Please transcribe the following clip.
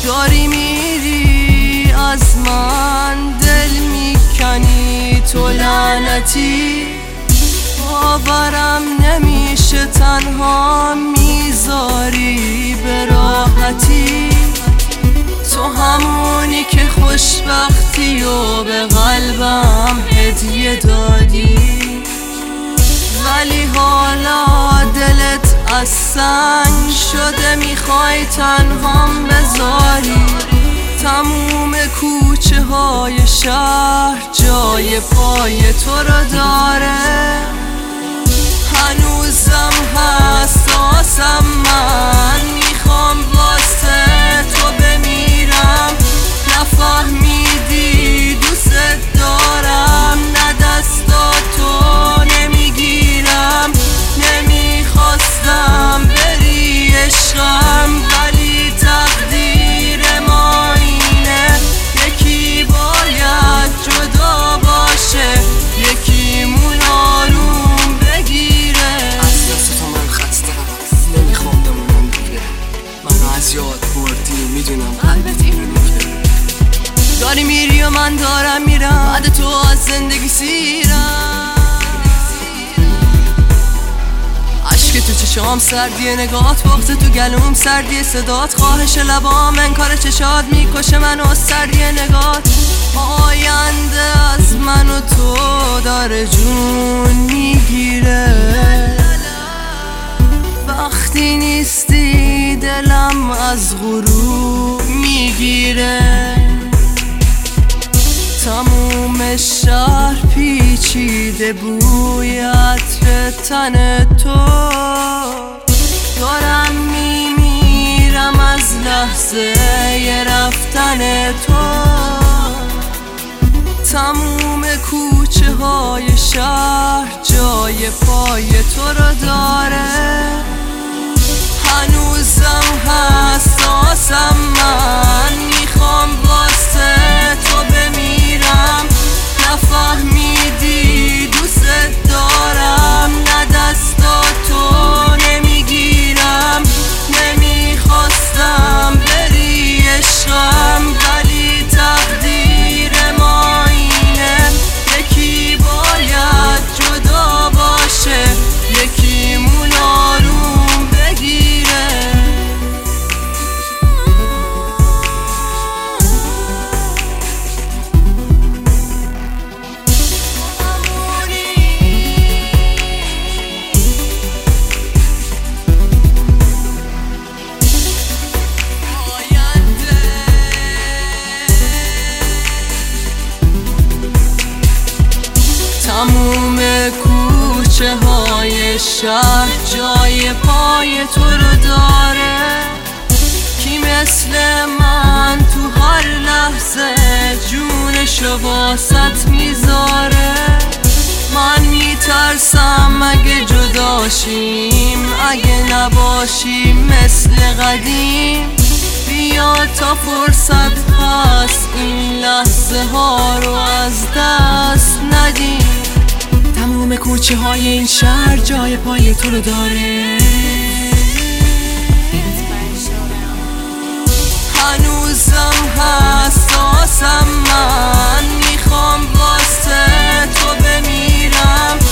داری میری از من، دل میکنی تو لعنتی، باورم نمیشه تنها میذاری به راحتی. تو همونی که خوشبختی و به قلبم هدیه دادی، ولی حالا دلت از سنگ شده، میخوای تنهام بذاری. تموم کوچه های شهر جای پای تو رو داره، هنوزم حساسم من، میخوام واسه تو بمیرم. نفهمیدی دوست دارم، نه دستاتو نمیگیرم. نمیخواستم بری عشقم، ولی تقدیر ما اینه، یکی باید جدا باشه، یکیمون آروم بگیره. از دست تو من خستم، نمیخوام بمونم دیگه، منو از یاد بردی، میدونم قلبت اینو میگه. داری میری و من دارم میرم، بعد تو از زندگی سیرم. عشق تو چشام سردیه، نگاهات پخته تو گلوم سردیه، صدات خواهش لبام انکار چشات میکشه منو، سردیه نگات. آینده از من و تو داره جون میگیره، وقتی نیستی دلم از غروب میگیره. تموم شهر پیچیده بوی عطر تن تو، دارم میمیرم از لحظه رفتن تو. تموم کوچه های شهر جای پای تو رو داره، هنوزم حساسم من، میخوام واسه تو بمیرم. نفهمیدی دوست دارم، نه دستاتو نمیگیرم. نمیخواستم بری عشقم، ولی تقدیر ما اینه، یکی باید جدا باشه، یکیمون آروم بگیره. تموم کوچه های شهر جای پای تو رو داره، کی مثل من تو هر لحظه جونشو واسط میذاره. من میترسم اگه جداشیم، اگه نباشیم مثل قدیم. بیا تا فرصت هست این لحظه ها رو از دست ندیم. تموم کوچه های این شهر جای پای تو رو داره، هنوزم حساسم من، میخوام واسه تو بمیرم.